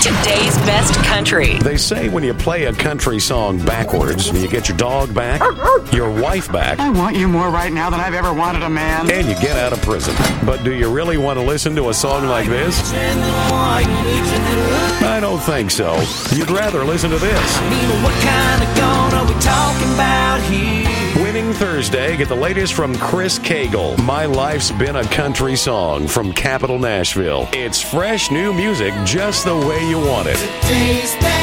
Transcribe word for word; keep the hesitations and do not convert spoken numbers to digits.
Today's best country. They say when you play a country song backwards, you get your dog back, your wife back, I want you more right now than I've ever wanted a man. and you get out of prison. But do you really want to listen to a song like this? I don't think so. You'd rather listen to this. What kind of gun are we talking about here? Winning Thursday, get the latest from Chris Cagle. My Life's Been a Country Song from Capital Nashville. It's fresh new music just the way you want it. Today's best